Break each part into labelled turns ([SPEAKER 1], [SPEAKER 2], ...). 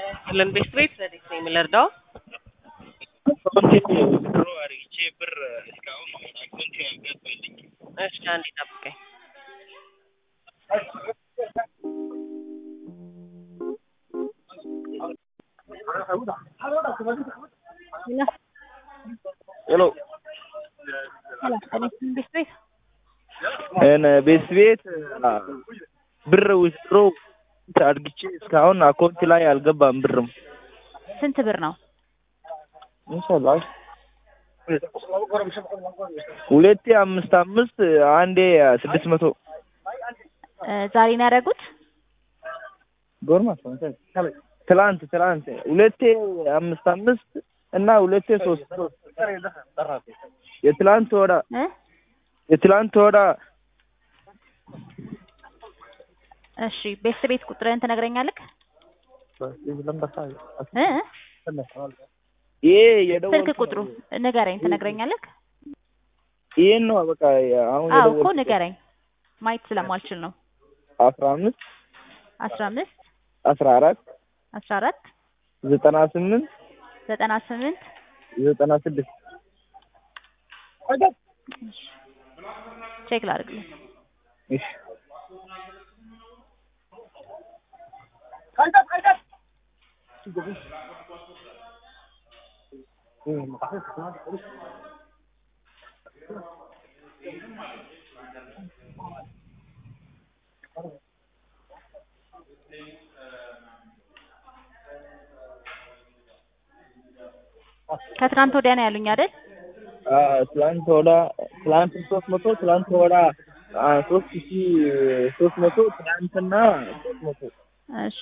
[SPEAKER 1] Len best rate dari similar do.
[SPEAKER 2] withdraw አድርጌ ብር እስካሁን አካውንቴ አልገባልኝም።
[SPEAKER 1] እሺ አንዴ ጠብቀኝ።
[SPEAKER 2] ሄሎ
[SPEAKER 1] best rate
[SPEAKER 2] ቤት ቤት ብር withdraw አድርጌ እስካሁን አካውንቴ ላይ አልገባም ብርም።
[SPEAKER 1] ስንት ብር ነው?
[SPEAKER 2] ኢንሻአላህ 255 አንዴ 600
[SPEAKER 1] ዛሬ ነው ያደረጉት?
[SPEAKER 2] ጎርማ ትላንት 255 እና 233 የትላንት ወዳ
[SPEAKER 1] እሺ ቤት ቤት ቁጥርን ትነግረኛለህ? ስልክ ቁጥሩ ንገረኝ ትነግረኛለህ?
[SPEAKER 2] ይሄን ነው በቃ አሁን
[SPEAKER 1] እኮ ንገረኝ ማየት ስለማልችል ነው።
[SPEAKER 2] 15
[SPEAKER 1] 14
[SPEAKER 2] 98 96
[SPEAKER 1] ቼክ ላድርግ።
[SPEAKER 2] እሺ
[SPEAKER 1] ከትናንት ወዲያ ነው ያሉኝ አይደል?
[SPEAKER 2] ትላንት 300 ትላንት ወዳ 3300 ትላንትና 300
[SPEAKER 1] እሺ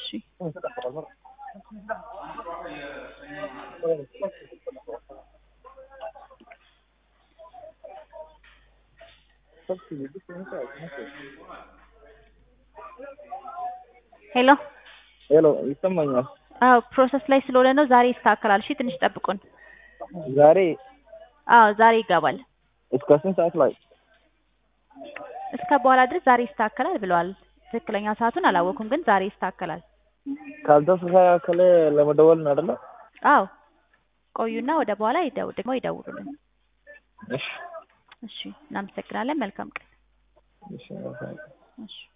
[SPEAKER 1] ሄሎ
[SPEAKER 2] ይሰማኛል?
[SPEAKER 1] ፕሮሰስ ላይ ስለሆነ ነው። ዛሬ ይስተካከላል። እሺ ትንሽ ጠብቁን።
[SPEAKER 2] ዛሬ
[SPEAKER 1] ዛሬ ይገባል።
[SPEAKER 2] እስከ ስንት ሰዓት ላይ?
[SPEAKER 1] እስከ በኋላ ድረስ ዛሬ ይስተካከላል ብለዋል። ትክክለኛ ሰዓቱን አላወኩም፣ ግን ዛሬ ይስተካከላል።
[SPEAKER 2] ካልተስተካከለ ለመደወል ነው አይደል?
[SPEAKER 1] ቆዩና ወደ በኋላ ደግሞ ይደውሉልን።
[SPEAKER 2] እሺ
[SPEAKER 1] እናመሰግናለን። መልካም ቀን።
[SPEAKER 2] እሺ